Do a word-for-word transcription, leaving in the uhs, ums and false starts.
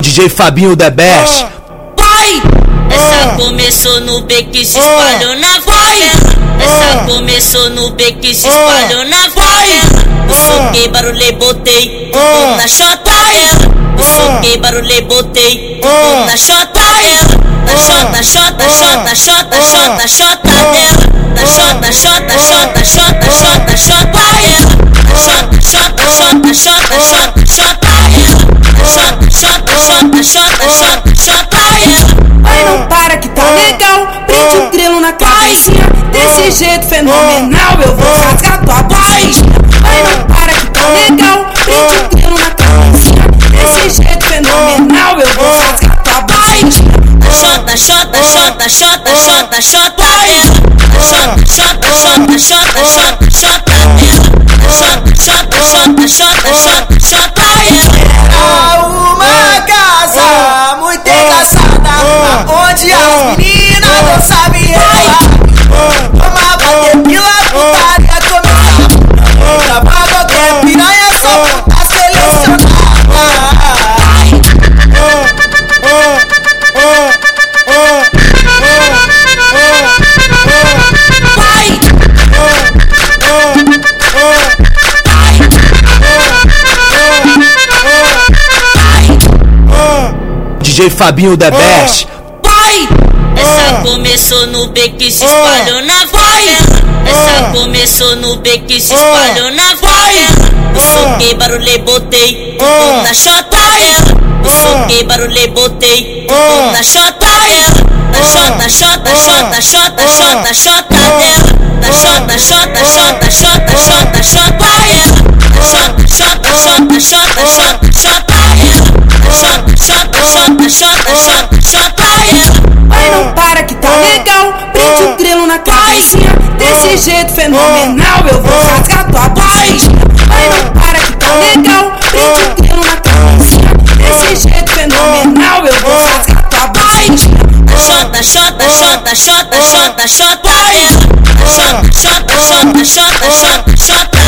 D J Fabinho The Best. Vai! Essa começou no beco e se espalhou na favela. Essa começou no beco e se espalhou na favela. Eu soquei, barulhei, botei tudo na chota ela. Eu soquei, barulhei, botei tudo na chota ela. Na chota, chota, chota, chota, chota, chota dela. Na chota, chota, chota, chota, chota, chota ela. Na chota, chota, chota, chota, chota, chota ela. Na chota, chota, chota, chota, chota, chota ela. Vai, não para que tá legal. Prende o grelo na cabecinha. Desse jeito fenomenal eu vou rasgar tua bucetinha. Vai, não para que tá legal. Prende o grelo na cabecinha. Desse jeito fenomenal eu vou rasgar tua bucetinha. Xota, xota, xota, xota, xota, xota ela. Xota, xota, xota, xota, xota, xota ela. Xota, xota, xota, xota, xota, xota ela. Uma casa muito engraçada, onde as meninas não sabem ela. Tomava tequila, putaria começava. Tava qualquer piranha, só puta selecionada. D J Fabinho The Best. Vai! Essa começou no beco e se espalhou na favela. Essa começou no beco e se espalhou na favela. Eu soquei, barulhei, botei tudo na chota ela. Eu soquei, barulhei, botei tudo na chota ela. Na chota, chota, chota, chota, chota, chota dela. Na chota, chota, chota, chota, chota, chota ela. Na chota, chota, chota, chota, chota, chota ela. Na chota, chota, chota, chota, chota, chota ela. Vai, não para que tá legal. Prende o grelo na cabecinha. Desse jeito fenomenal eu vou rasgar tua bucetinha. Vai, não para que tá legal. Prende o grelo na cabecinha. Desse jeito fenomenal eu vou rasgar tua bucetinha. Xota, xota, xota, xota, xota, xota ela. Xota, xota, xota, xota, xota, xota